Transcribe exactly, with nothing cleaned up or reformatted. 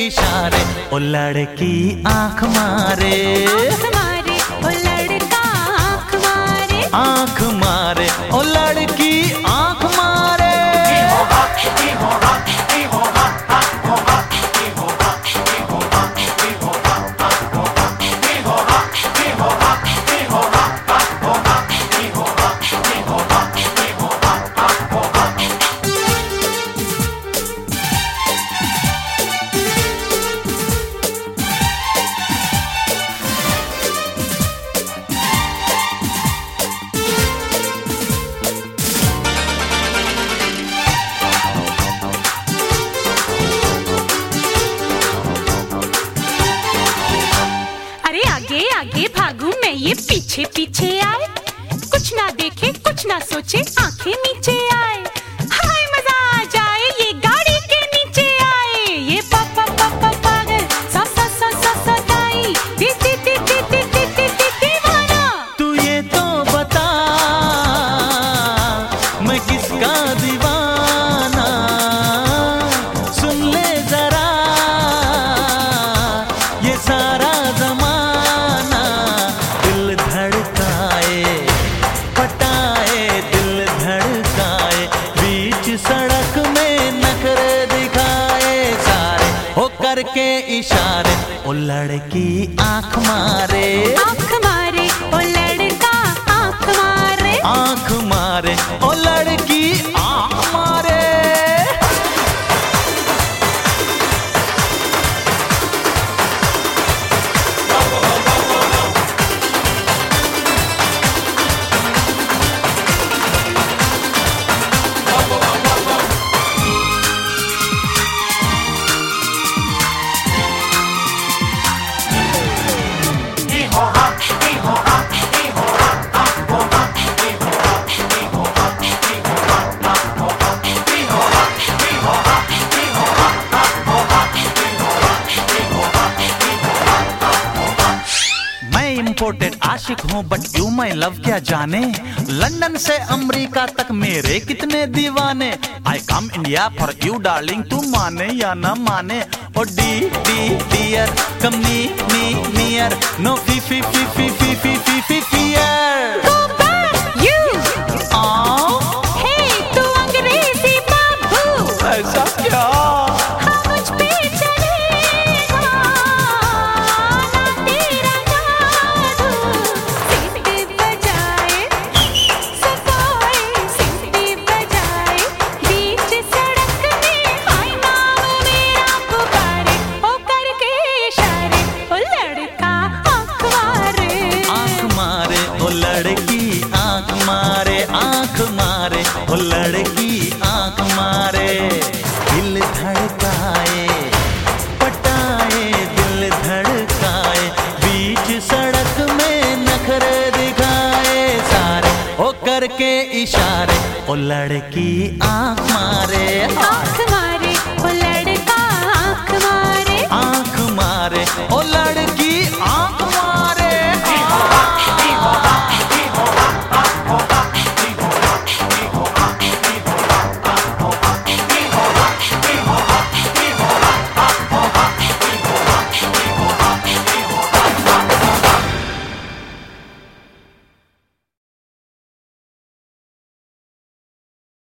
इशारे, ओ लड़की आंख मारे, आंख मारे, ओ लड़का आंख मारे, आंख मारे, ओ लड़की आंख मारे। आगे भागूं मैं ये पीछे पीछे आए, कुछ ना देखे कुछ ना सोचे आंखें नीचे आए, हाय मजा आ जाए ये गाड़ी के नीचे आए, ये पापा पापा पागल सा सा सा सा सा ताई दी दी दी दी दी दी दी दी दीवाना। तू ये तो बता मैं किसका दीवाना, सुन ले जरा ये सारा जमाना, दिल धड़काए पटाए दिल धड़काए, बीच सड़क में नखरे दिखाए सारे, हो करके इशारे, ओ लड़की आंख मारे, आंख मारे, ओ लड़का आंख मारे, आंख मारे, ओ लड़की आंख मारे। इम्पोर्टेड आशिक हूँ बट यू माई लव क्या जाने, लंदन से अमेरिका तक मेरे कितने दीवाने, I come India for you darling, तू माने या ना माने, oh d d dear come n n near, no f f f f f f f f fear. Go back, you. Hey, तू अंग्रेजी बाबू, ऐसा क्या? हाँ मुझ पे चलेगा ना तेरा जादू, सीटी बजाए सफाई सीटी बजाए, बीच सड़क में हाय नाम मेरा पुकारे, ओ करके इशारे, ओ लड़का आंख मारे, आंख मारे, ओ लड़की आंख मारे, आंख मारे, ओ लड़की आंख मारे, दिल धड़काए पटाए दिल धड़काए, बीच सड़क में नखरे दिखाए सारे, ओ करके इशारे, ओ लड़की आंख मारे।